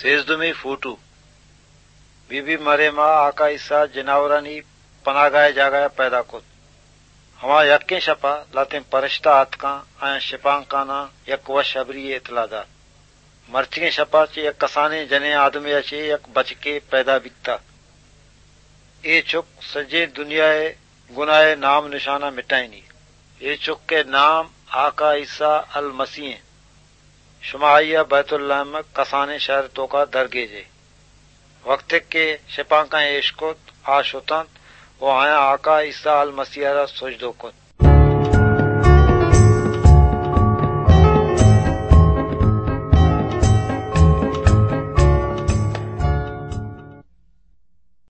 सेजदुमी फूटू बीबी मरेमा आका ईसा जनावरानी पनागाए जागाए पैदा को हमा यक्के शपा लाते परिश्ता आतका आया शिपांकाना यक वश अबरी इतलादा मर्चके शपा चे यक कसाने जने आदमी अचे यक बचके पैदा बिकता ए चुक सजे दुनियाए गुनाए नाम निशाना मिटाइनी ए चुक के नाम आका ईसा अल मसीह शुमाइया बैतुल्लाह में कसाने शहर तो का दरगेजे वक्त के शिपांका इश्कुत आशुतंत वो आया आका ईसा अल मसीह सोच दो कुत